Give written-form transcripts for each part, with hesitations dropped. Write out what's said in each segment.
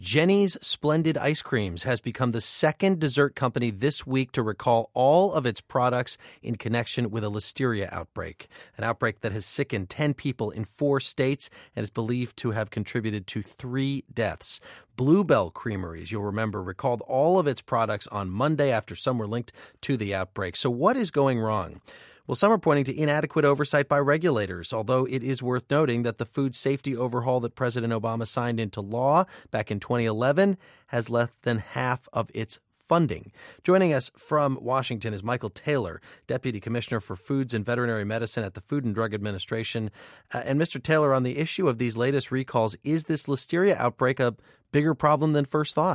Jenny's Splendid Ice Creams has become the second dessert company this week to recall all of its products in connection with a listeria outbreak, an outbreak that has sickened 10 people in 4 states and is believed to have contributed to 3 deaths. Bluebell Creameries, you'll remember, recalled all of its products on Monday after some were linked to the outbreak. So what is going wrong? Well, some are pointing to inadequate oversight by regulators, although it is worth noting that the food safety overhaul that President Obama signed into law back in 2011 has less than half of its funding. Joining us from Washington is Michael Taylor, Deputy Commissioner for Foods and Veterinary Medicine at the Food and Drug Administration. And Mr. Taylor, on the issue of these latest recalls, is this listeria outbreak a bigger problem than first thought?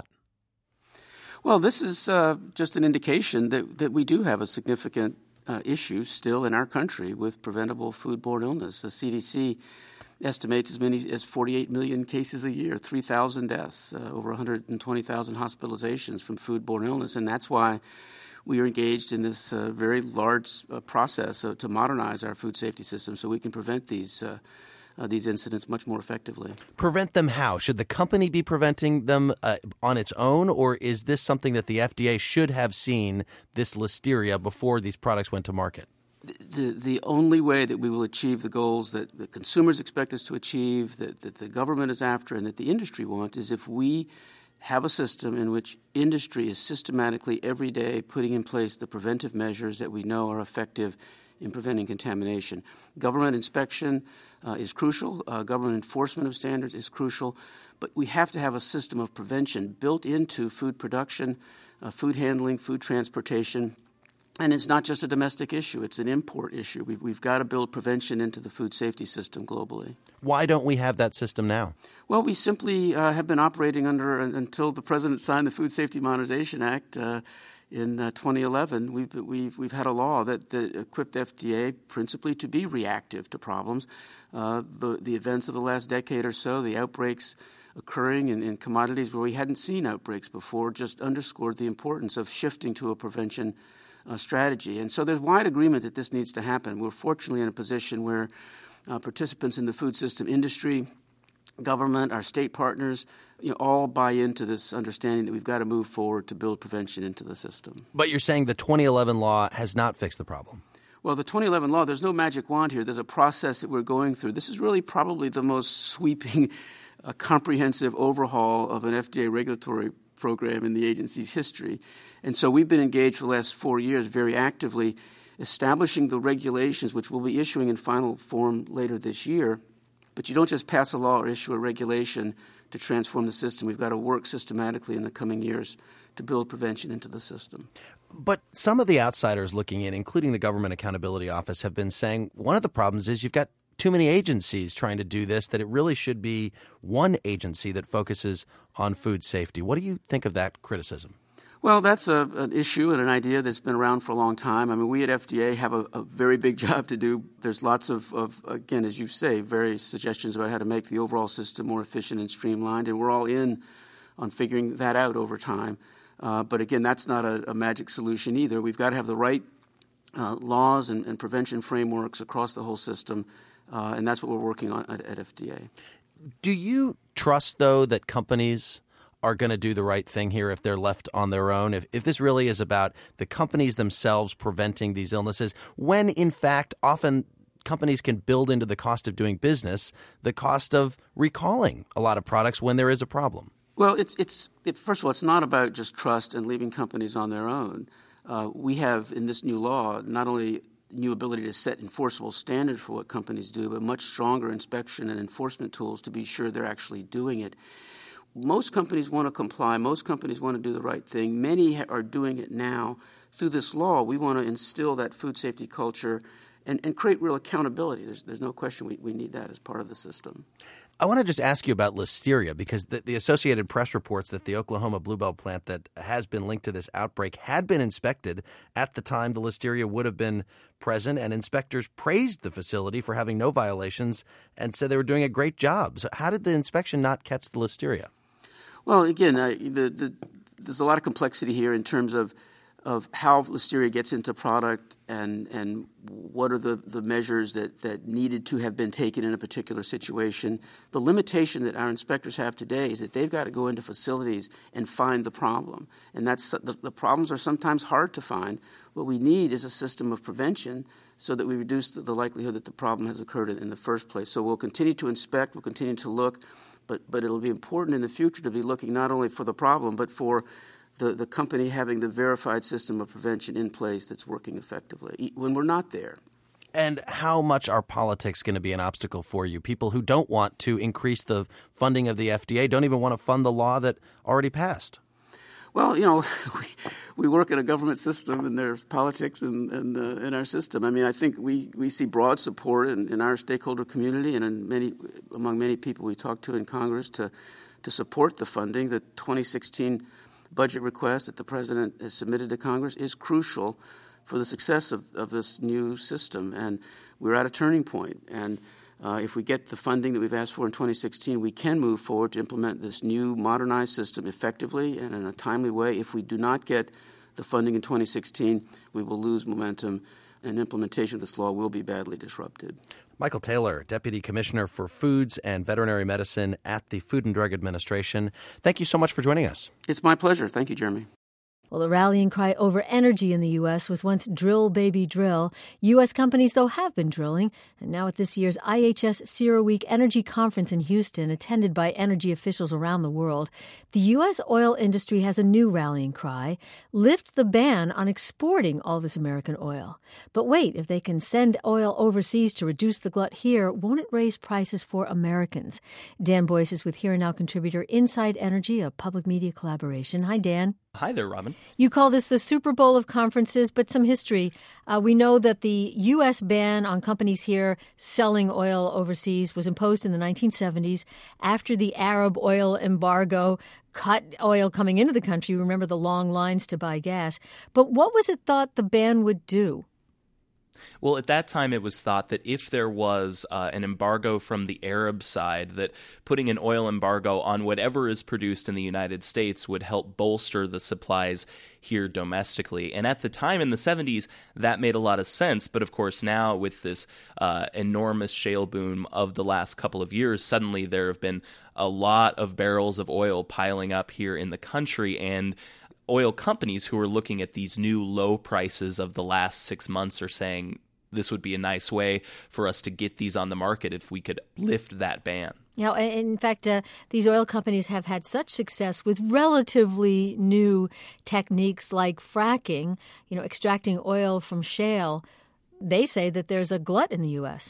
Well, this is just an indication that we do have a significant issues still in our country with preventable foodborne illness. The CDC estimates as many as 48 million cases a year, 3,000 deaths, over 120,000 hospitalizations from foodborne illness. And that's why we are engaged in this very large process to modernize our food safety system so we can prevent these incidents much more effectively. Prevent them how? Should the company be preventing them on its own, or is this something that the FDA should have seen, this listeria, before these products went to market? The only way that we will achieve the goals that the consumers expect us to achieve, that the government is after, and that the industry wants, is if we have a system in which industry is systematically every day putting in place the preventive measures that we know are effective in preventing contamination. Government inspection is crucial. Government enforcement of standards is crucial. But we have to have a system of prevention built into food production, food handling, food transportation. And it's not just a domestic issue. It's an import issue. We've got to build prevention into the food safety system globally. Why don't we have that system now? Well, we simply have been operating under, until the President signed the Food Safety Modernization Act, in 2011, we've had a law that equipped FDA principally to be reactive to problems. The events of the last decade or so, the outbreaks occurring in commodities where we hadn't seen outbreaks before, just underscored the importance of shifting to a prevention strategy. And so there's wide agreement that this needs to happen. We're fortunately in a position where participants in the food system industry, government, our state partners, all buy into this understanding that we've got to move forward to build prevention into the system. But you're saying the 2011 law has not fixed the problem? Well, the 2011 law, there's no magic wand here. There's a process that we're going through. This is really probably the most sweeping, comprehensive overhaul of an FDA regulatory program in the agency's history. And so we've been engaged for the last 4 years very actively establishing the regulations, which we'll be issuing in final form later this year. But you don't just pass a law or issue a regulation to transform the system. We've got to work systematically in the coming years to build prevention into the system. But some of the outsiders looking in, including the Government Accountability Office, have been saying one of the problems is you've got too many agencies trying to do this, that it really should be one agency that focuses on food safety. What do you think of that criticism? Well, that's an issue and an idea that's been around for a long time. I mean, we at FDA have a very big job to do. There's lots of, again, as you say, various suggestions about how to make the overall system more efficient and streamlined, and we're all in on figuring that out over time. But again, that's not a magic solution either. We've got to have the right laws and prevention frameworks across the whole system, and that's what we're working on at FDA. Do you trust, though, that companies are going to do the right thing here if they're left on their own? If this really is about the companies themselves preventing these illnesses, when in fact often companies can build into the cost of doing business the cost of recalling a lot of products when there is a problem? Well, first of all, it's not about just trust and leaving companies on their own. We have in this new law not only new ability to set enforceable standards for what companies do, but much stronger inspection and enforcement tools to be sure they're actually doing it. Most companies want to comply. Most companies want to do the right thing. Many are doing it now. Through this law, we want to instill that food safety culture and create real accountability. There's no question we need that as part of the system. I want to just ask you about listeria, because the Associated Press reports that the Oklahoma Bluebell plant that has been linked to this outbreak had been inspected at the time the listeria would have been present, and inspectors praised the facility for having no violations and said they were doing a great job. So how did the inspection not catch the listeria? Well, again, there's a lot of complexity here in terms of of how listeria gets into product and what are the measures that needed to have been taken in a particular situation. The limitation that our inspectors have today is that they've got to go into facilities and find the problem. And that's the problems are sometimes hard to find. What we need is a system of prevention so that we reduce the likelihood that the problem has occurred in the first place. So we'll continue to inspect, we'll continue to look, but it'll be important in the future to be looking not only for the problem, but for the company having the verified system of prevention in place that's working effectively when we're not there. And how much are politics going to be an obstacle for you? People who don't want to increase the funding of the FDA don't even want to fund the law that already passed. Well, we work in a government system, and there's politics in our system. I mean, I think we see broad support in our stakeholder community and among many people we talk to in Congress to support the funding. The 2016 budget request that the President has submitted to Congress is crucial for the success of this new system. And we're at a turning point. And if we get the funding that we've asked for in 2016, we can move forward to implement this new modernized system effectively and in a timely way. If we do not get the funding in 2016, we will lose momentum, and implementation of this law will be badly disrupted. Michael Taylor, Deputy Commissioner for Foods and Veterinary Medicine at the Food and Drug Administration. Thank you so much for joining us. It's my pleasure. Thank you, Jeremy. Well, the rallying cry over energy in the U.S. was once drill, baby, drill. U.S. companies, though, have been drilling. And now at this year's IHS CERAWeek Energy Conference in Houston, attended by energy officials around the world, the U.S. oil industry has a new rallying cry: lift the ban on exporting all this American oil. But wait, if they can send oil overseas to reduce the glut here, won't it raise prices for Americans? Dan Boyce is with Here and Now contributor Inside Energy, a public media collaboration. Hi, Dan. Hi there, Robin. You call this the Super Bowl of conferences, but some history. We know that the U.S. ban on companies here selling oil overseas was imposed in the 1970s after the Arab oil embargo cut oil coming into the country. Remember the long lines to buy gas. But what was it thought the ban would do? Well, at that time, it was thought that if there was an embargo from the Arab side, that putting an oil embargo on whatever is produced in the United States would help bolster the supplies here domestically. And at the time in the 70s, that made a lot of sense. But of course, now with this enormous shale boom of the last couple of years, suddenly there have been a lot of barrels of oil piling up here in the country. And oil companies who are looking at these new low prices of the last 6 months are saying this would be a nice way for us to get these on the market if we could lift that ban. Now, in fact, these oil companies have had such success with relatively new techniques like fracking, extracting oil from shale. They say that there's a glut in the U.S.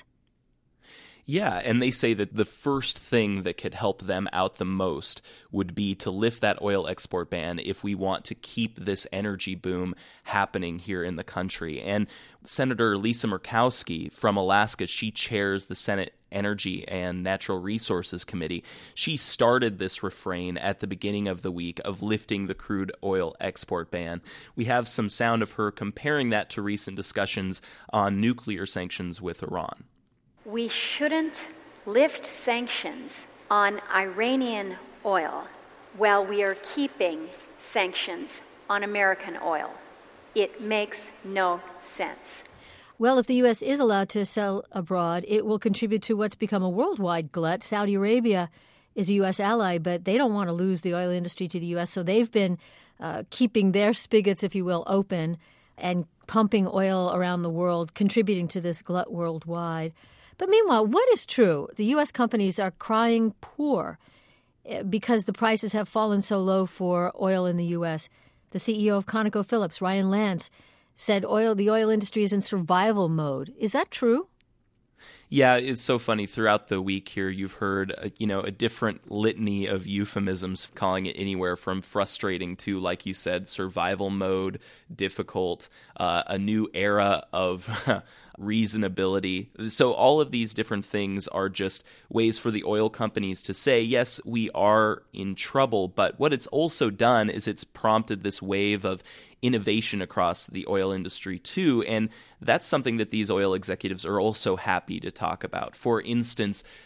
Yeah, and they say that the first thing that could help them out the most would be to lift that oil export ban if we want to keep this energy boom happening here in the country. And Senator Lisa Murkowski from Alaska, she chairs the Senate Energy and Natural Resources Committee. She started this refrain at the beginning of the week of lifting the crude oil export ban. We have some sound of her comparing that to recent discussions on nuclear sanctions with Iran. We shouldn't lift sanctions on Iranian oil while we are keeping sanctions on American oil. It makes no sense. Well, if the U.S. is allowed to sell abroad, it will contribute to what's become a worldwide glut. Saudi Arabia is a U.S. ally, but they don't want to lose the oil industry to the U.S., so they've been keeping their spigots, if you will, open and pumping oil around the world, contributing to this glut worldwide. But meanwhile, what is true? The U.S. companies are crying poor because the prices have fallen so low for oil in the U.S. The CEO of ConocoPhillips, Ryan Lance, said the oil industry is in survival mode. Is that true? Yeah, it's so funny. Throughout the week here, you've heard, a different litany of euphemisms, calling it anywhere from frustrating to, like you said, survival mode, difficult, a new era of reasonability. So all of these different things are just ways for the oil companies to say, yes, we are in trouble. But what it's also done is it's prompted this wave of innovation across the oil industry too, and that's something that these oil executives are also happy to talk about. For instance,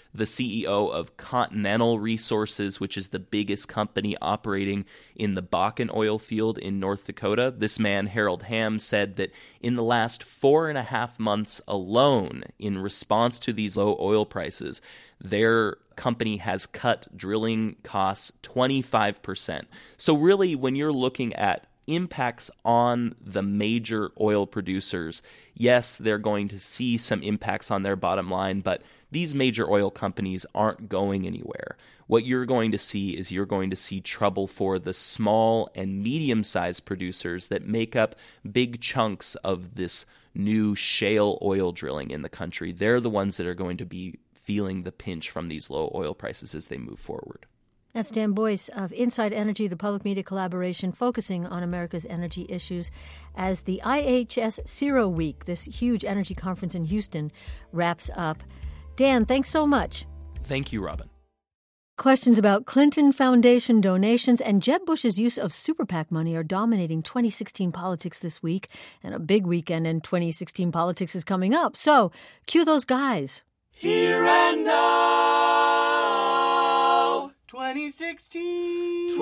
the CEO of Continental Resources, which is the biggest company operating in the Bakken oil field in North Dakota. This man, Harold Hamm, said that in the last 4.5 months alone, in response to these low oil prices, their company has cut drilling costs 25%. So really, when you're looking at impacts on the major oil producers, yes, they're going to see some impacts on their bottom line, but these major oil companies aren't going anywhere. What you're going to see is you're going to see trouble for the small and medium-sized producers that make up big chunks of this new shale oil drilling in the country. They're the ones that are going to be feeling the pinch from these low oil prices as they move forward. That's Dan Boyce of Inside Energy, the public media collaboration focusing on America's energy issues as the IHS CERO Week, this huge energy conference in Houston, wraps up. Dan, thanks so much. Thank you, Robin. Questions about Clinton Foundation donations and Jeb Bush's use of super PAC money are dominating 2016 politics this week, and a big weekend in 2016 politics is coming up. So, cue those guys. Here and now, 2016.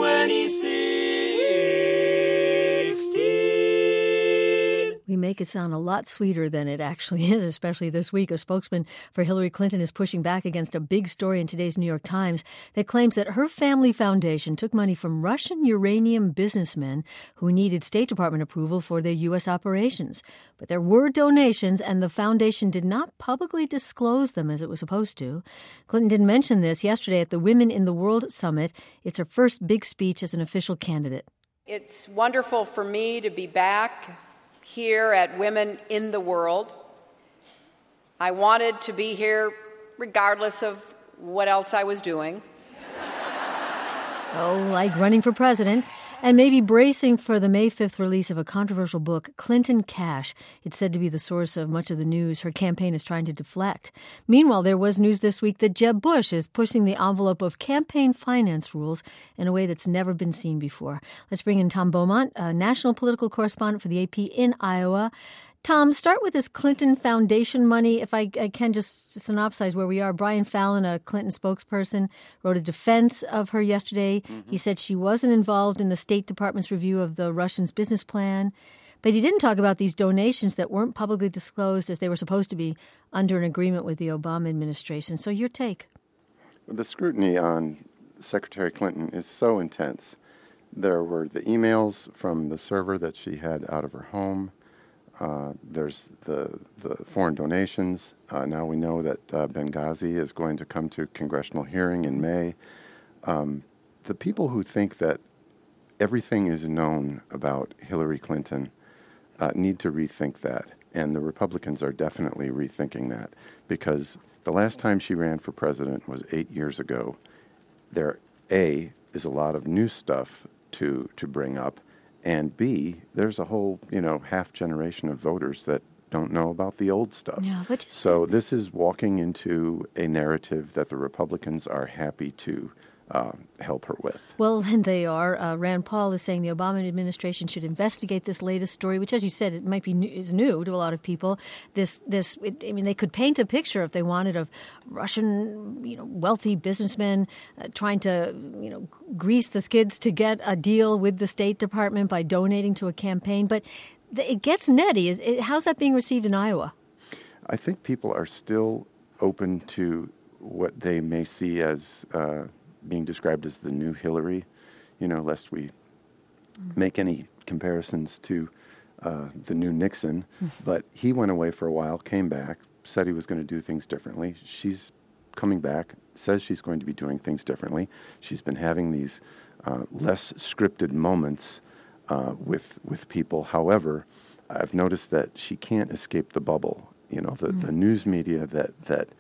We make it sound a lot sweeter than it actually is, especially this week. A spokesman for Hillary Clinton is pushing back against a big story in today's New York Times that claims that her family foundation took money from Russian uranium businessmen who needed State Department approval for their U.S. operations. But there were donations, and the foundation did not publicly disclose them as it was supposed to. Clinton did mention this yesterday at the Women in the World Summit. It's her first big speech as an official candidate. It's wonderful for me to be back here at Women in the World. I wanted to be here regardless of what else I was doing. Oh, like running for president. And maybe bracing for the May 5th release of a controversial book, Clinton Cash. It's said to be the source of much of the news her campaign is trying to deflect. Meanwhile, there was news this week that Jeb Bush is pushing the envelope of campaign finance rules in a way that's never been seen before. Let's bring in Tom Beaumont, a national political correspondent for the AP in Iowa. Tom, start with this Clinton Foundation money. If I can just synopsize where we are. Brian Fallon, a Clinton spokesperson, wrote a defense of her yesterday. He said she wasn't involved in the State Department's review of the Russians' business plan. But he didn't talk about these donations that weren't publicly disclosed as they were supposed to be under an agreement with the Obama administration. So your take. The scrutiny on Secretary Clinton is so intense. There were the emails from the server that she had out of her home. There's the foreign donations. Now we know that Benghazi is going to come to congressional hearing in May. The people who think that everything is known about Hillary Clinton need to rethink that. And the Republicans are definitely rethinking that, because the last time she ran for president was 8 years ago. There, A, is a lot of new stuff to bring up. And B, there's a whole, half generation of voters that don't know about the old stuff. Yeah, so this is walking into a narrative that the Republicans are happy to help her with. Well, and they are. Rand Paul is saying the Obama administration should investigate this latest story, which, as you said, it might be is new to a lot of people. They could paint a picture if they wanted of Russian, wealthy businessmen trying to, grease the skids to get a deal with the State Department by donating to a campaign. But it gets nutty. How's that being received in Iowa? I think people are still open to what they may see as being described as the new Hillary, lest we make any comparisons to the new Nixon. But he went away for a while, came back, said he was going to do things differently. She's coming back, says she's going to be doing things differently. She's been having these less scripted moments with people. However, I've noticed that she can't escape the bubble. The news media that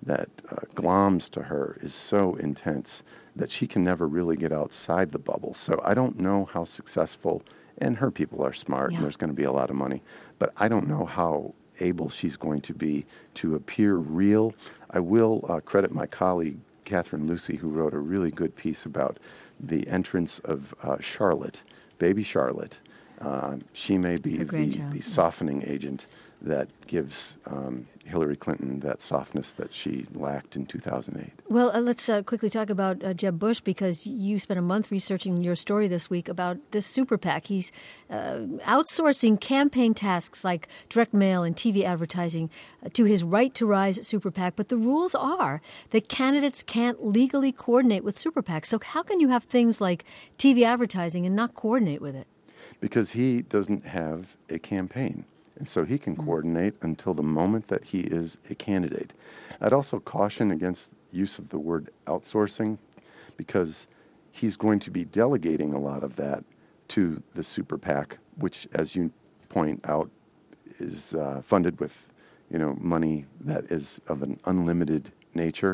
gloms to her is so intense that she can never really get outside the bubble. So I don't know how successful, and her people are smart, and there's going to be a lot of money, but I don't know how able she's going to be to appear real. I will credit my colleague, Catherine Lucy, who wrote a really good piece about the entrance of Charlotte, baby Charlotte, She may be the softening agent that gives Hillary Clinton that softness that she lacked in 2008. Well, let's quickly talk about Jeb Bush, because you spent a month researching your story this week about this super PAC. He's outsourcing campaign tasks like direct mail and TV advertising to his Right to Rise super PAC. But the rules are that candidates can't legally coordinate with super PACs. So how can you have things like TV advertising and not coordinate with it? Because he doesn't have a campaign. And so he can coordinate until the moment that he is a candidate. I'd also caution against use of the word outsourcing, because he's going to be delegating a lot of that to the super PAC, which, as you point out, is funded with, money that is of an unlimited nature.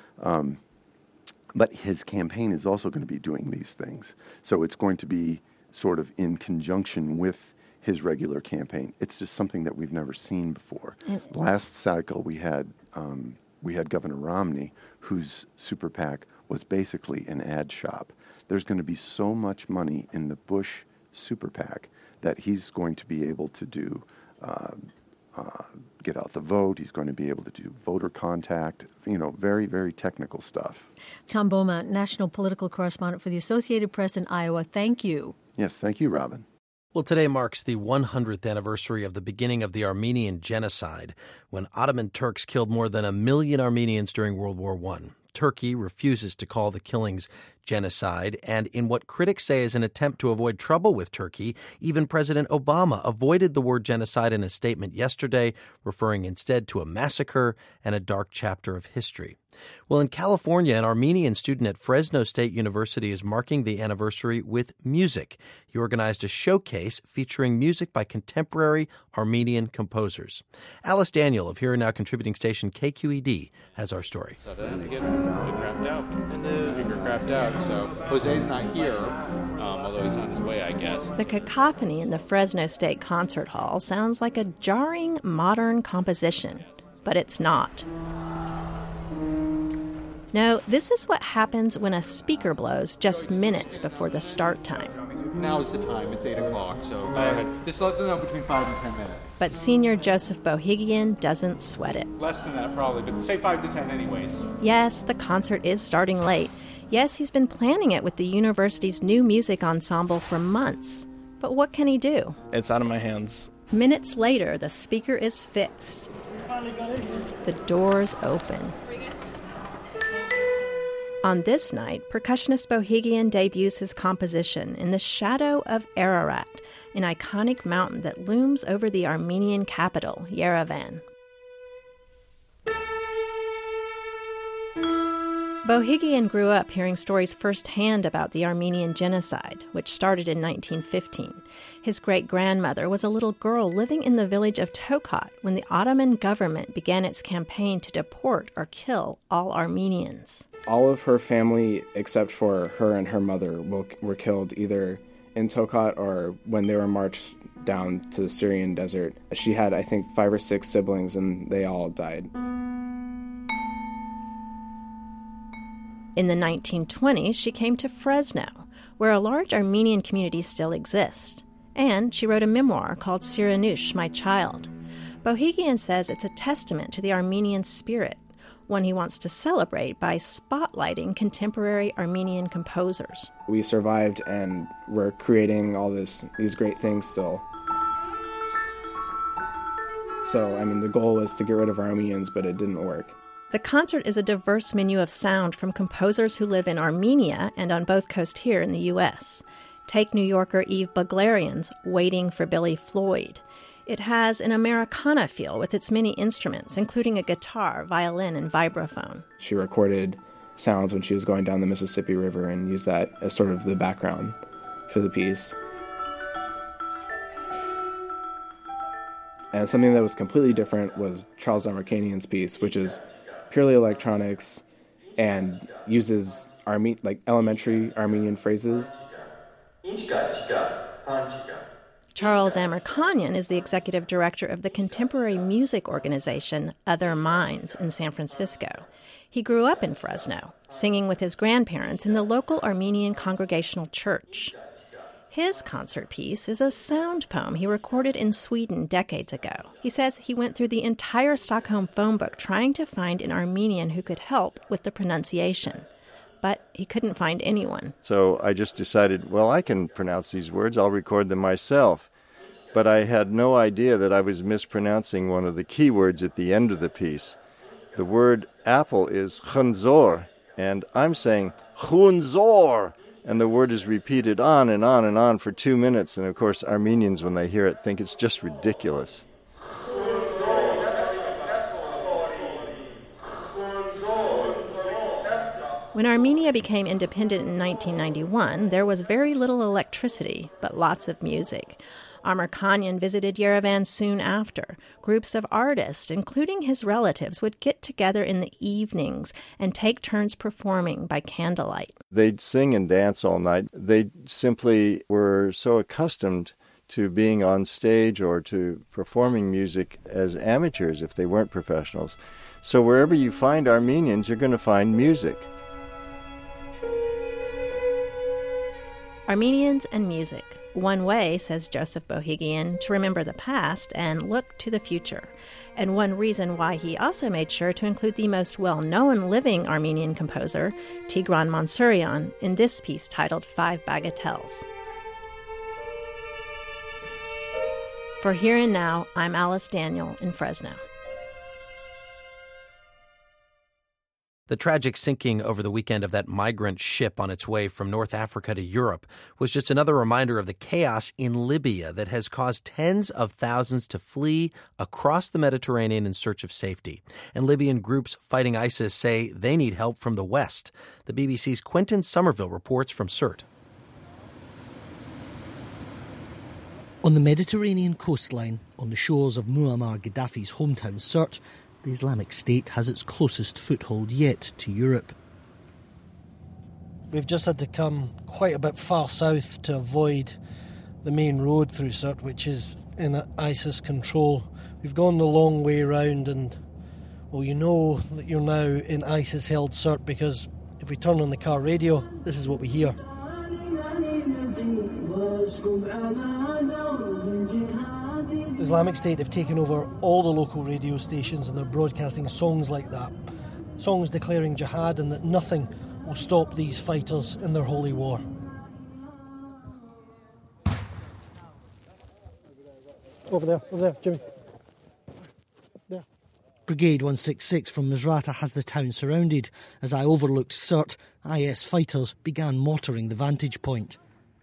But his campaign is also going to be doing these things. So it's going to be sort of in conjunction with his regular campaign. It's just something that we've never seen before. Last cycle, we had Governor Romney, whose super PAC was basically an ad shop. There's going to be so much money in the Bush super PAC that he's going to be able to do get out the vote. He's going to be able to do voter contact, very, very technical stuff. Tom Beaumont, national political correspondent for the Associated Press in Iowa. Thank you. Yes, thank you, Robin. Well, today marks the 100th anniversary of the beginning of the Armenian Genocide, when Ottoman Turks killed more than 1 million Armenians during World War I. Turkey refuses to call the killings genocide, and in what critics say is an attempt to avoid trouble with Turkey, even President Obama avoided the word genocide in a statement yesterday, referring instead to a massacre and a dark chapter of history. Well, in California, an Armenian student at Fresno State University is marking the anniversary with music. He organized a showcase featuring music by contemporary Armenian composers. Alice Daniel of Here and Now contributing station KQED has our story. So they have to get crapped out. And the speaker crapped out, so Jose's not here, although he's on his way, I guess. The cacophony in the Fresno State Concert Hall sounds like a jarring modern composition, but it's not. No, this is what happens when a speaker blows just minutes before the start time. Now is the time. It's 8 o'clock, so go ahead. Just let them know between 5 and 10 minutes. But senior Joseph Bohigian doesn't sweat it. Less than that, probably, but say 5 to 10 anyways. Yes, the concert is starting late. Yes, he's been planning it with the university's new music ensemble for months. But what can he do? It's out of my hands. Minutes later, the speaker is fixed. The doors open. On this night, percussionist Bohigian debuts his composition in the shadow of Ararat, an iconic mountain that looms over the Armenian capital, Yerevan. Bohigian grew up hearing stories firsthand about the Armenian Genocide, which started in 1915. His great-grandmother was a little girl living in the village of Tokat when the Ottoman government began its campaign to deport or kill all Armenians. All of her family, except for her and her mother, were killed either in Tokat or when they were marched down to the Syrian desert. She had, I think, 5 or 6 siblings, and they all died. In the 1920s, she came to Fresno, where a large Armenian community still exists. And she wrote a memoir called Siranush, My Child. Bohigian says it's a testament to the Armenian spirit, one he wants to celebrate by spotlighting contemporary Armenian composers. We survived and we're creating all these great things still. So, the goal was to get rid of Armenians, but it didn't work. The concert is a diverse menu of sound from composers who live in Armenia and on both coasts here in the U.S. Take New Yorker Eve Buglerian's Waiting for Billy Floyd. It has an Americana feel with its many instruments, including a guitar, violin, and vibraphone. She recorded sounds when she was going down the Mississippi River and used that as sort of the background for the piece. And something that was completely different was Charles Amerkanian's piece, which is purely electronics and uses elementary Armenian phrases. Charles Amerkanian is the executive director of the contemporary music organization Other Minds in San Francisco. He grew up in Fresno, singing with his grandparents in the local Armenian Congregational Church. His concert piece is a sound poem he recorded in Sweden decades ago. He says he went through the entire Stockholm phone book trying to find an Armenian who could help with the pronunciation. But he couldn't find anyone. So I just decided, well, I can pronounce these words. I'll record them myself. But I had no idea that I was mispronouncing one of the key words at the end of the piece. The word apple is khunzor, and I'm saying khunzor. And the word is repeated on and on and on for 2 minutes. And, of course, Armenians, when they hear it, think it's just ridiculous. When Armenia became independent in 1991, there was very little electricity, but lots of music. Amr Kanyan visited Yerevan soon after. Groups of artists, including his relatives, would get together in the evenings and take turns performing by candlelight. They'd sing and dance all night. They simply were so accustomed to being on stage or to performing music as amateurs if they weren't professionals. So wherever you find Armenians, you're going to find music. Armenians and music. One way, says Joseph Bohigian, to remember the past and look to the future. And one reason why he also made sure to include the most well-known living Armenian composer, Tigran Mansourian, in this piece titled 5 Bagatelles. For Here and Now, I'm Alice Daniel in Fresno. The tragic sinking over the weekend of that migrant ship on its way from North Africa to Europe was just another reminder of the chaos in Libya that has caused tens of thousands to flee across the Mediterranean in search of safety. And Libyan groups fighting ISIS say they need help from the West. The BBC's Quentin Somerville reports from Sirte. On the Mediterranean coastline, on the shores of Muammar Gaddafi's hometown Sirte, the Islamic State has its closest foothold yet to Europe. We've just had to come quite a bit far south to avoid the main road through Sirte, which is in ISIS control. We've gone the long way round and, well, you know that you're now in ISIS-held Sirte because if we turn on the car radio, this is what we hear. The Islamic State have taken over all the local radio stations and they're broadcasting songs like that. Songs declaring jihad and that nothing will stop these fighters in their holy war. Over there, Jimmy. There. Brigade 166 from Misrata has the town surrounded. As I overlooked Sirte, IS fighters began mortaring the vantage point.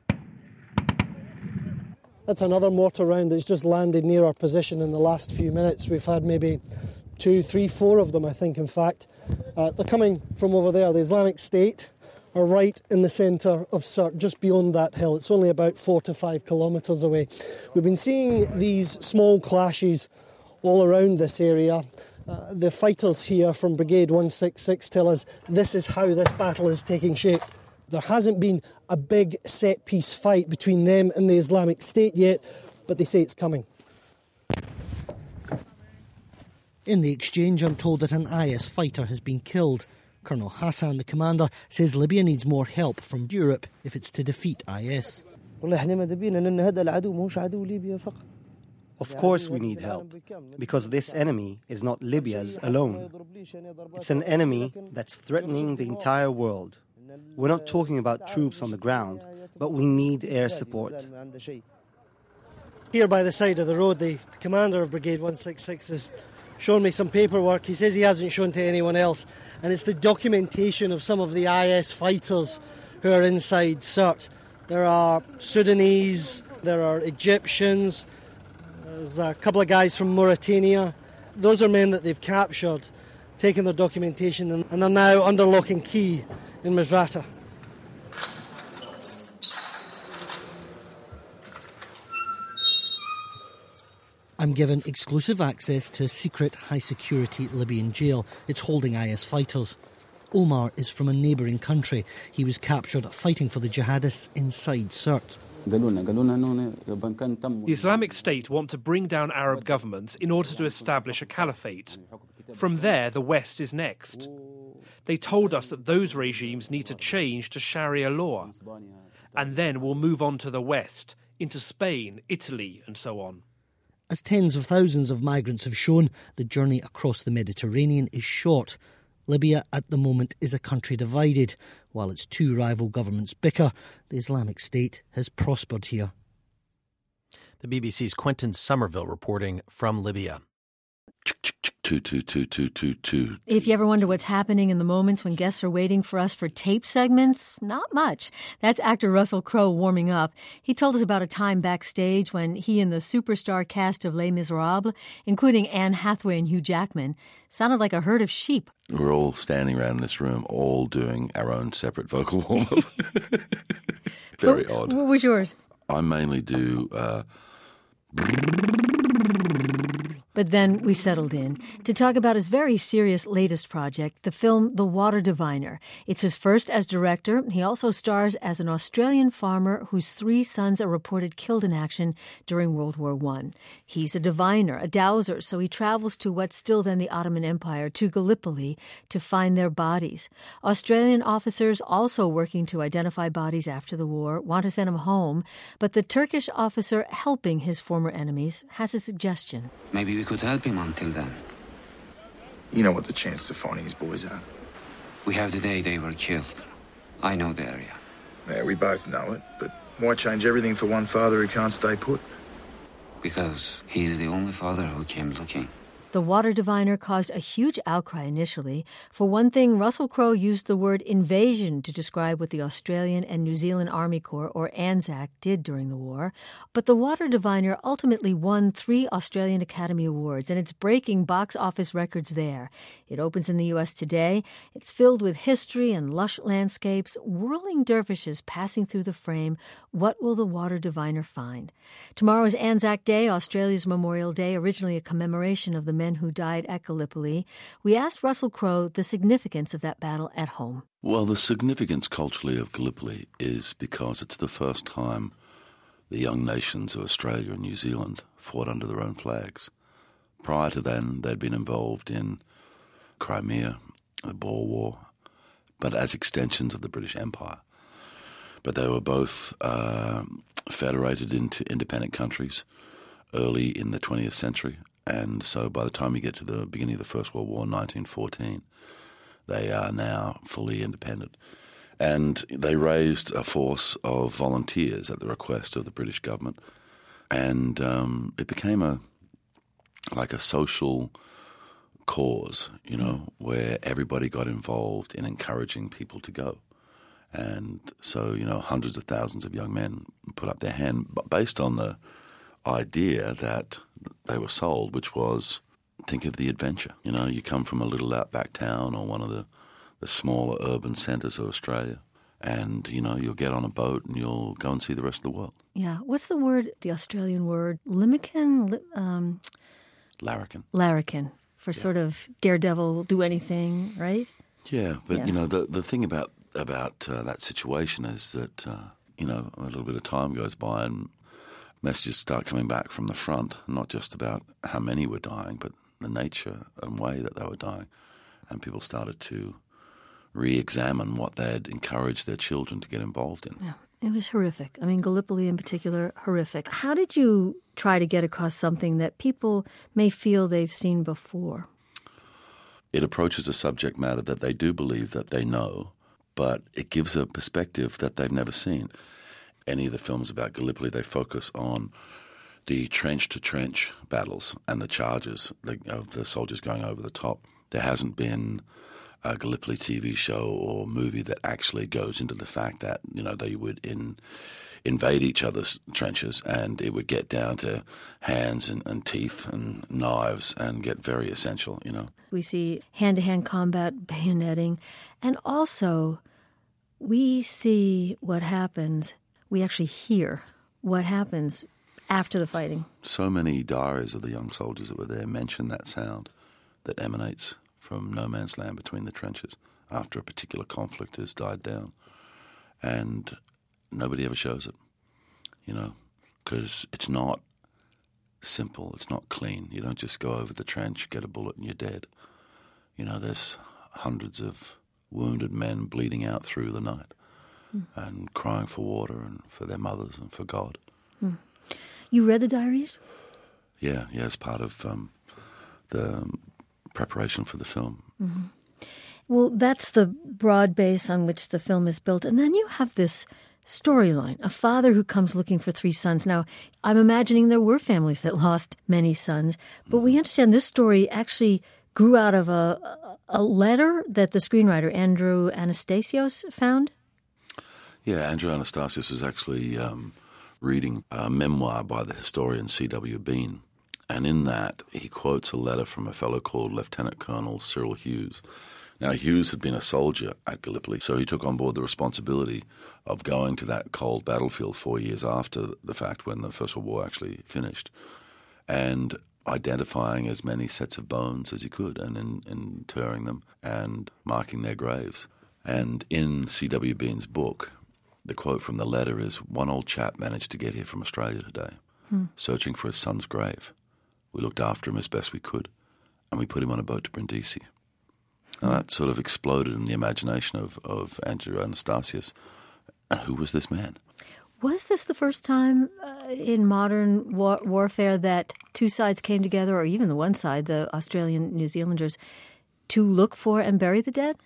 That's another mortar round that's just landed near our position in the last few minutes. We've had maybe 2, 3, 4 of them, I think, in fact. They're coming from over there. The Islamic State are right in the centre of Sirte, just beyond that hill. It's only about 4 to 5 kilometres away. We've been seeing these small clashes all around this area. The fighters here from Brigade 166 tell us this is how this battle is taking shape. There hasn't been a big set-piece fight between them and the Islamic State yet, but they say it's coming. In the exchange, I'm told that an IS fighter has been killed. Colonel Hassan, the commander, says Libya needs more help from Europe if it's to defeat IS. Of course we need help, because this enemy is not Libya's alone. It's an enemy that's threatening the entire world. We're not talking about troops on the ground, but we need air support. Here by the side of the road, the commander of Brigade 166 has shown me some paperwork. He says he hasn't shown to anyone else, and it's the documentation of some of the IS fighters who are inside Sirte. There are Sudanese, there are Egyptians, there's a couple of guys from Mauritania. Those are men that they've captured, taken their documentation, and they're now under lock and key in Misrata. I'm given exclusive access to a secret high-security Libyan jail. It's holding IS fighters. Omar is from a neighbouring country. He was captured fighting for the jihadists inside Sirte. The Islamic State want to bring down Arab governments in order to establish a caliphate. From there, the West is next. They told us that those regimes need to change to Sharia law. and then will move on to the west, into Spain, Italy, and so on. As tens of thousands of migrants have shown, the journey across the Mediterranean is short. Libya at the moment is a country divided. While its two rival governments bicker, the Islamic State has prospered here. The BBC's Quentin Somerville reporting from Libya. If you ever wonder what's happening in the moments when guests are waiting for us for tape segments, not much. That's actor Russell Crowe warming up. He told us about a time backstage when he and the superstar cast of Les Miserables, including Anne Hathaway and Hugh Jackman, sounded like a herd of sheep. We're all standing around in this room, all doing our own separate vocal warm-up. Very odd. What was yours? I mainly do... But then we settled in to talk about his very serious latest project, the film The Water Diviner. It's his first as director. He also stars as an Australian farmer whose 3 sons are reported killed in action during World War I. He's a diviner, a dowser, so he travels to what's still then the Ottoman Empire, to Gallipoli, to find their bodies. Australian officers, also working to identify bodies after the war, want to send him home, but the Turkish officer helping his former enemies has a suggestion. Maybe we could help him until then. You know what the chances of finding his boys are? We have the day they were killed. I know the area. Yeah, we both know it, but why change everything for one father who can't stay put? Because he's the only father who came looking. The Water Diviner caused a huge outcry initially. For one thing, Russell Crowe used the word invasion to describe what the Australian and New Zealand Army Corps, or ANZAC, did during the war. But The Water Diviner ultimately won 3 Australian Academy Awards, and it's breaking box office records there. It opens in the U.S. today. It's filled with history and lush landscapes, whirling dervishes passing through the frame. What will The Water Diviner find? Tomorrow is Anzac Day, Australia's Memorial Day, originally a commemoration of the men who died at Gallipoli. We asked Russell Crowe the significance of that battle at home. Well, the significance culturally of Gallipoli is because it's the first time the young nations of Australia and New Zealand fought under their own flags. Prior to then, they'd been involved in Crimea, the Boer War, but as extensions of the British Empire. But they were both federated into independent countries early in the 20th century. And so by the time you get to the beginning of the First World War, 1914, they are now fully independent. And they raised a force of volunteers at the request of the British government. And it became a social cause, where everybody got involved in encouraging people to go. And so, hundreds of thousands of young men put up their hand based on the idea that they were sold, which was, think of the adventure. You come from a little outback town or one of the smaller urban centres of Australia, and, you'll get on a boat and you'll go and see the rest of the world. Yeah. What's the word, the Australian word? Larrikin? Larrikin, for sort of daredevil, do anything, right? Yeah, but, the thing about that situation is that, a little bit of time goes by and messages start coming back from the front, not just about how many were dying, but the nature and way that they were dying. And people started to re-examine what they had encouraged their children to get involved in. Yeah, it was horrific. I mean, Gallipoli in particular, horrific. How did you try to get across something that people may feel they've seen before? It approaches a subject matter that they do believe that they know, but it gives a perspective that they've never seen. Any of the films about Gallipoli, they focus on the trench-to-trench battles and the charges of the soldiers going over the top. There hasn't been a Gallipoli TV show or movie that actually goes into the fact that, they would invade each other's trenches and it would get down to hands and teeth and knives and get very essential, We see hand-to-hand combat, bayoneting, and also we see what happens. We actually hear what happens after the fighting. So many diaries of the young soldiers that were there mention that sound that emanates from no man's land between the trenches after a particular conflict has died down. And nobody ever shows it, because it's not simple, it's not clean. You don't just go over the trench, get a bullet and you're dead. There's hundreds of wounded men bleeding out through the night. and crying for water and for their mothers and for God. You read the diaries? Yeah, as part of the preparation for the film. Well, that's the broad base on which the film is built. And then you have this storyline, a father who comes looking for 3 sons. Now, I'm imagining there were families that lost many sons, but we understand this story actually grew out of a letter that the screenwriter Andrew Anastasios found? Yeah, Andrew Anastasios is actually reading a memoir by the historian C.W. Bean. And in that, he quotes a letter from a fellow called Lieutenant Colonel Cyril Hughes. Now, Hughes had been a soldier at Gallipoli, so he took on board the responsibility of going to that cold battlefield 4 years after the fact when the First World War actually finished, and identifying as many sets of bones as he could and interring them and marking their graves. And in C.W. Bean's book, the quote from the letter is, "One old chap managed to get here from Australia today, searching for his son's grave. We looked after him as best we could, and we put him on a boat to Brindisi." And that sort of exploded in the imagination of Andrew Anastasios. And who was this man? Was this the first time in modern warfare that 2 sides came together, or even the one side, the Australian New Zealanders, to look for and bury the dead?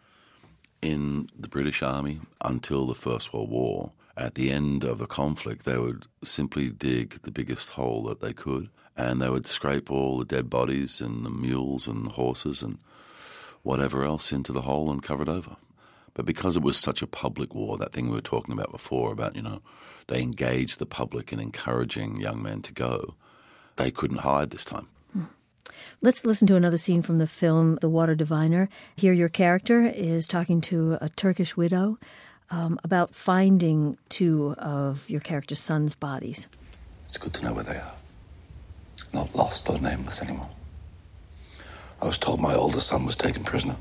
In the British Army, until the First World War, at the end of a conflict, they would simply dig the biggest hole that they could, and they would scrape all the dead bodies and the mules and the horses and whatever else into the hole and cover it over. But because it was such a public war, that thing we were talking about before, about, they engaged the public in encouraging young men to go, they couldn't hide this time. Let's listen to another scene from the film, The Water Diviner. Here your character is talking to a Turkish widow about finding 2 of your character's sons' bodies. It's good to know where they are. Not lost or nameless anymore. I was told my oldest son was taken prisoner.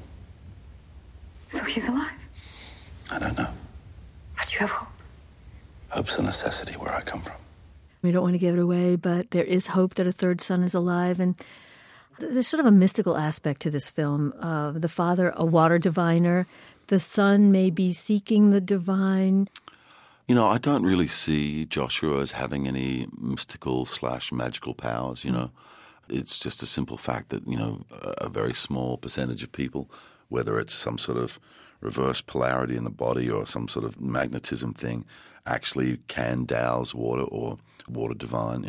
So he's alive? I don't know. But you have hope. Hope's a necessity where I come from. We don't want to give it away, but there is hope that a 3rd son is alive, and there's sort of a mystical aspect to this film. The father, a water diviner. The son may be seeking the divine. I don't really see Joshua as having any mystical/magical powers, It's just a simple fact that, a very small percentage of people, whether it's some sort of reverse polarity in the body or some sort of magnetism thing, actually can douse water or water divine,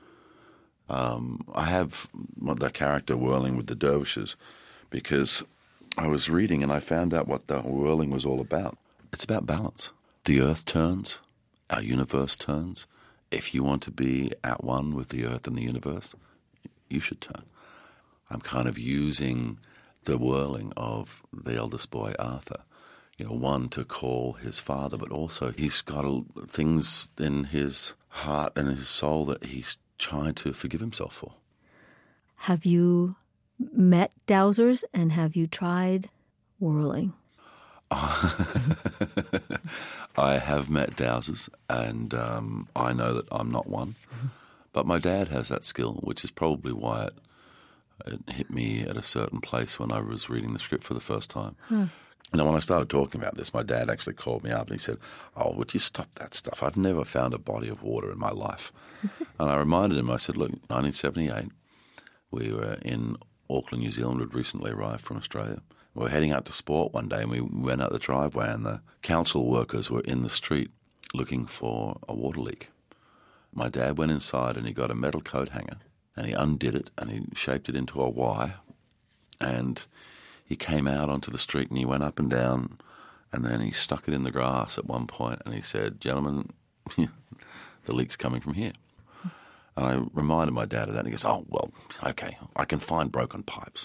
I have the character whirling with the dervishes because I was reading and I found out what the whirling was all about. It's about balance. The earth turns, our universe turns. If you want to be at one with the earth and the universe, you should turn. I'm kind of using the whirling of the eldest boy, Arthur, one to call his father, but also he's got things in his heart and his soul that he's trying to forgive himself for. Have you met dowsers and have you tried whirling? I have met dowsers, and I know that I'm not one. But my dad has that skill, which is probably why it hit me at a certain place when I was reading the script for the first time. And when I started talking about this, my dad actually called me up and he said, "Oh, would you stop that stuff? I've never found a body of water in my life." And I reminded him, I said, "Look, 1978, we were in Auckland, New Zealand. We'd recently arrived from Australia. We were heading out to sport one day and we went out the driveway and the council workers were in the street looking for a water leak. My dad went inside and he got a metal coat hanger and he undid it and he shaped it into a Y and he came out onto the street and he went up and down and then he stuck it in the grass at one point and he said, 'Gentlemen, the leak's coming from here.' And I reminded my dad of that and he goes, 'Oh, well, okay, I can find broken pipes.'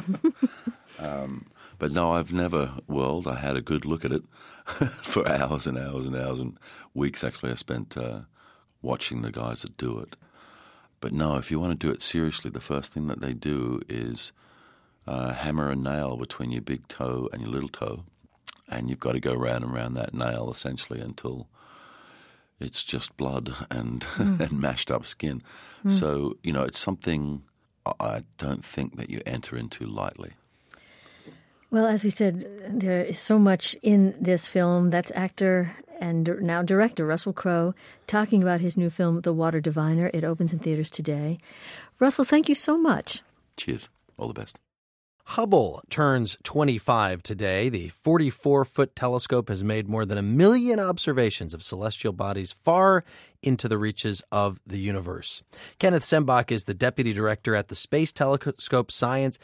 But no, I've never whirled. I had a good look at it for hours and hours and hours and weeks actually I spent watching the guys that do it. But no, if you want to do it seriously, the first thing that they do is hammer a nail between your big toe and your little toe, and you've got to go round and round that nail essentially until it's just blood and, and mashed up skin. So, it's something I don't think that you enter into lightly. Well, as we said, there is so much in this film. That's actor and now director Russell Crowe talking about his new film, The Water Diviner. It opens in theaters today. Russell, thank you so much. Cheers. All the best. Hubble turns 25 today. The 44-foot telescope has made more than 1 million observations of celestial bodies far into the reaches of the universe. Kenneth Sembach is the deputy director at the Space Telescope Science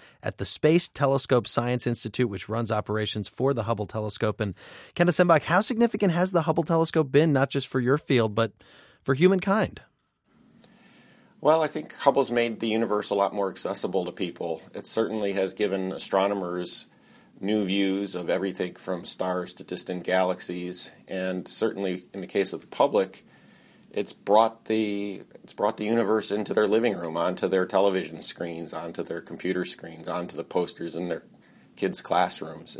Institute, which runs operations for the Hubble telescope. And Kenneth Sembach, how significant has the Hubble telescope been, not just for your field, but for humankind? Well, I think Hubble's made the universe a lot more accessible to people. It certainly has given astronomers new views of everything from stars to distant galaxies, and certainly in the case of the public, it's brought the universe into their living room, onto their television screens, onto their computer screens, onto the posters in their kids' classrooms.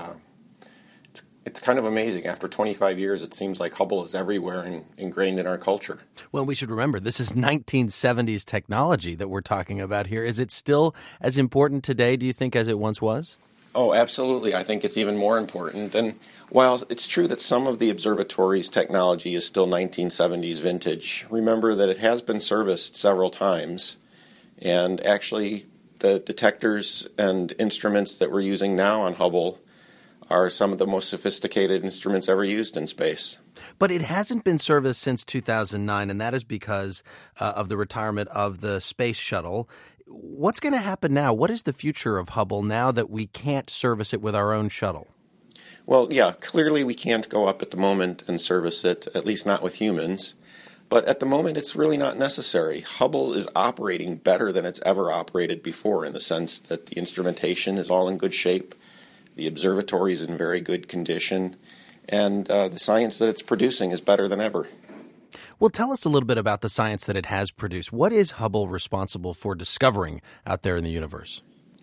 It's kind of amazing. After 25 years, it seems like Hubble is everywhere and ingrained in our culture. Well, we should remember, this is 1970s technology that we're talking about here. Is it still as important today, do you think, as it once was? Oh, absolutely. I think it's even more important. And while it's true that some of the observatory's technology is still 1970s vintage, remember that it has been serviced several times. And actually, the detectors and instruments that we're using now on Hubble are some of the most sophisticated instruments ever used in space. But it hasn't been serviced since 2009, and that is because of the retirement of the space shuttle. What's going to happen now? What is the future of Hubble now that we can't service it with our own shuttle? Well, yeah, clearly we can't go up at the moment and service it, at least not with humans. But at the moment, it's really not necessary. Hubble is operating better than it's ever operated before, in the sense that the instrumentation is all in good shape. The observatory is in very good condition, and the science that it's producing is better than ever. Well, tell us a little bit about the science that it has produced. What is Hubble responsible for discovering out there in the universe?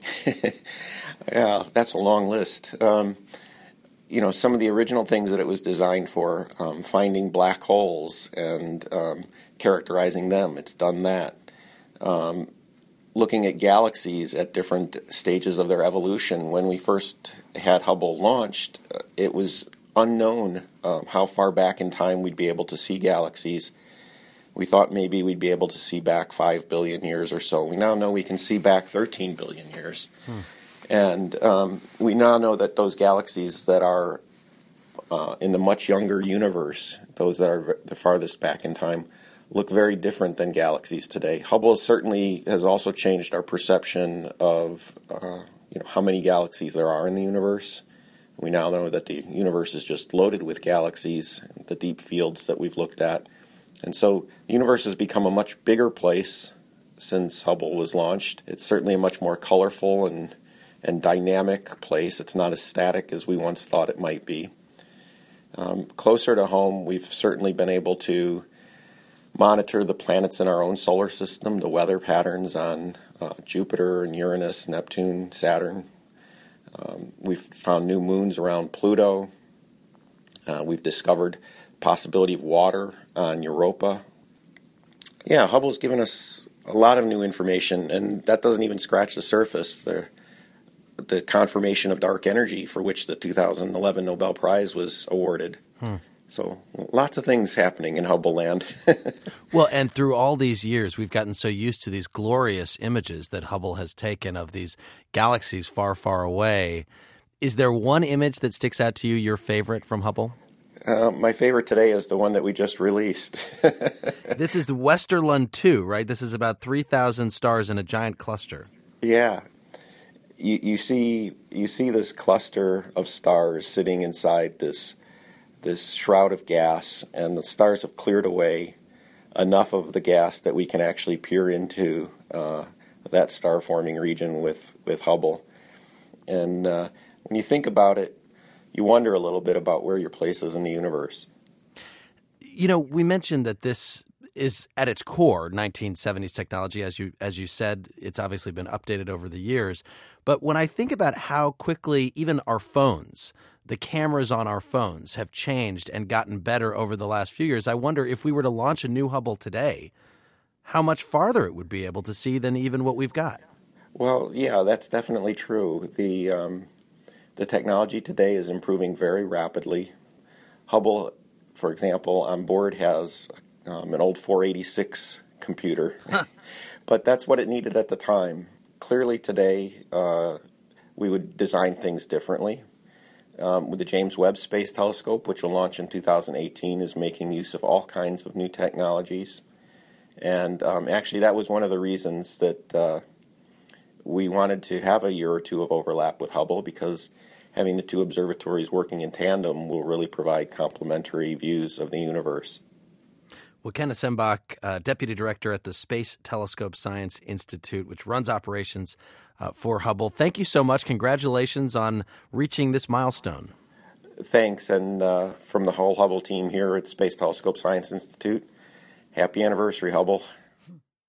Yeah, that's a long list. Some of the original things that it was designed for, finding black holes and characterizing them, it's done that. Looking at galaxies at different stages of their evolution. When we first had Hubble launched, it was unknown how far back in time we'd be able to see galaxies. We thought maybe we'd be able to see back 5 billion years or so. We now know we can see back 13 billion years. And we now know that those galaxies that are in the much younger universe, those that are the farthest back in time, look very different than galaxies today. Hubble certainly has also changed our perception of how many galaxies there are in the universe. We now know that the universe is just loaded with galaxies, the deep fields that we've looked at. And so the universe has become a much bigger place since Hubble was launched. It's certainly a much more colorful and dynamic place. It's not as static as we once thought it might be. Closer to home, we've certainly been able to monitor the planets in our own solar system, the weather patterns on Jupiter and Uranus, Neptune, Saturn. We've found new moons around Pluto. We've discovered possibility of water on Europa. Yeah, Hubble's given us a lot of new information, and that doesn't even scratch the surface. The confirmation of dark energy, for which the 2011 Nobel Prize was awarded. So lots of things happening in Hubble land. Well, and through all these years, we've gotten so used to these glorious images that Hubble has taken of these galaxies far, far away. Is there one image that sticks out to you, your favorite from Hubble? My favorite today is the one that we just released. This is the Westerlund 2, right? This is about 3,000 stars in a giant cluster. Yeah. You see this cluster of stars sitting inside this shroud of gas, and the stars have cleared away enough of the gas that we can actually peer into that star-forming region with Hubble. And when you think about it, you wonder a little bit about where your place is in the universe. We mentioned that this is at its core 1970s technology. As you said, it's obviously been updated over the years. But when I think about how quickly even our phones, the cameras on our phones have changed and gotten better over the last few years, I wonder if we were to launch a new Hubble today, how much farther it would be able to see than even what we've got. Well, yeah, that's definitely true. The technology today is improving very rapidly. Hubble, for example, on board has an old 486 computer, but that's what it needed at the time. Clearly today, we would design things differently. With the James Webb Space Telescope, which will launch in 2018, is making use of all kinds of new technologies. And actually, that was one of the reasons that we wanted to have a year or two of overlap with Hubble, because having the two observatories working in tandem will really provide complementary views of the universe. Well, Kenneth Sembach, Deputy Director at the Space Telescope Science Institute, which runs operations for Hubble. Thank you so much. Congratulations on reaching this milestone. Thanks. And from the whole Hubble team here at Space Telescope Science Institute, happy anniversary, Hubble.